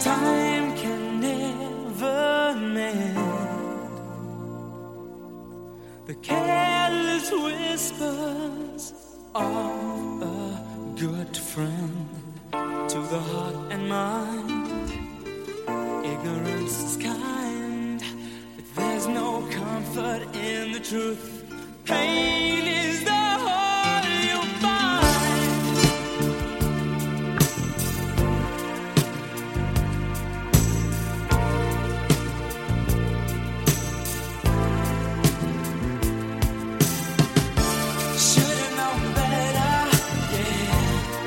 Time can never mend the careless whispers of a good friend to the heart and mind. Ignorance is kind, but there's no comfort in the truth. Pain is the whole you'll find. Should've known better, yeah.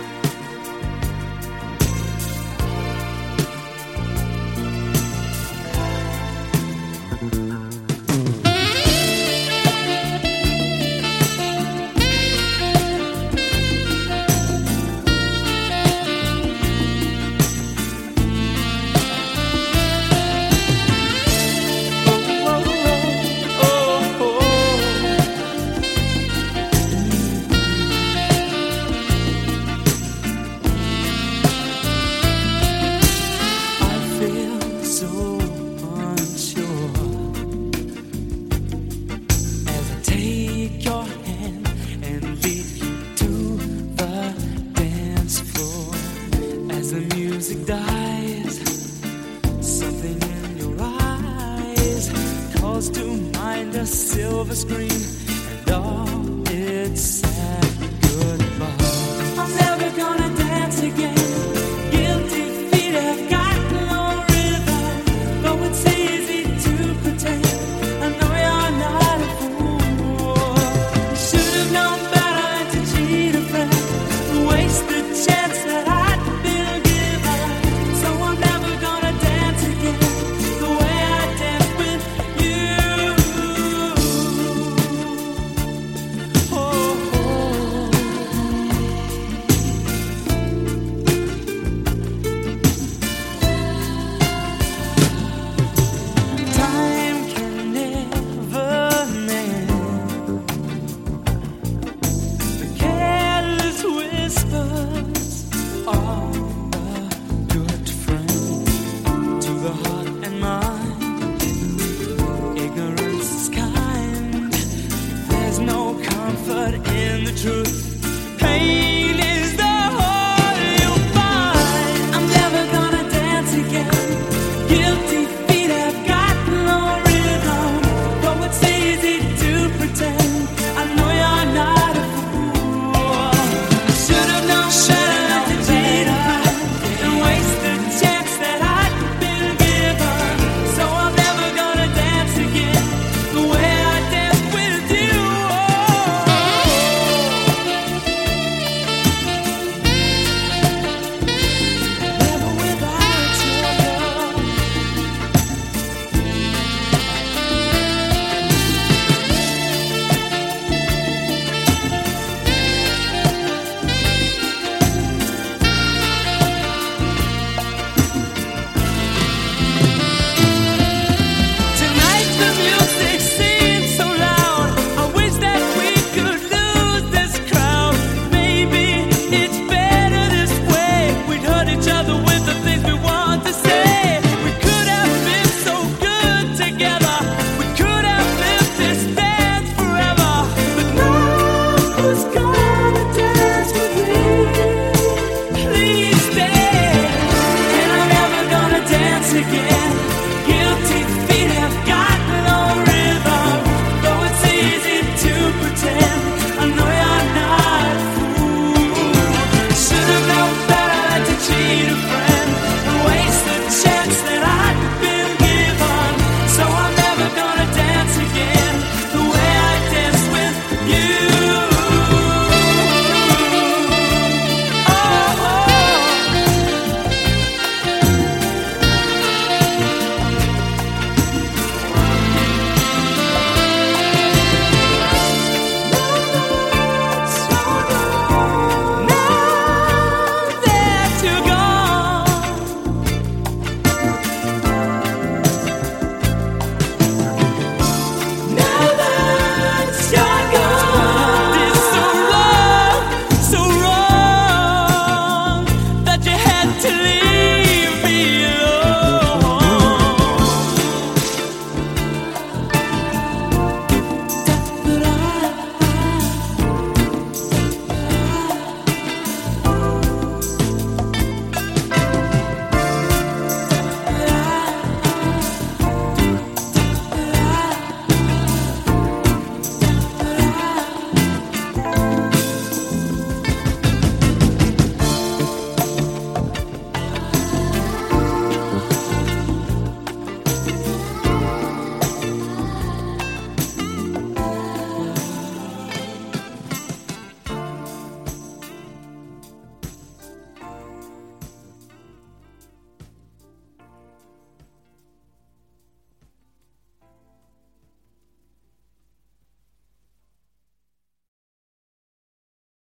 Silver screen and all its sad goodbye. I'm never gonna dance again. Guilty feet have got no rhythm. Though it's easy to pretend, I know you're not a fool. You should have known better than to cheat a friend, waste the chance that I'd been given. So I'm never gonna dance again the way I danced with you. Time can never mend the careless whispers of a good friend to the heart and mind. Ignorance is kind, there's no comfort in the truth. Pain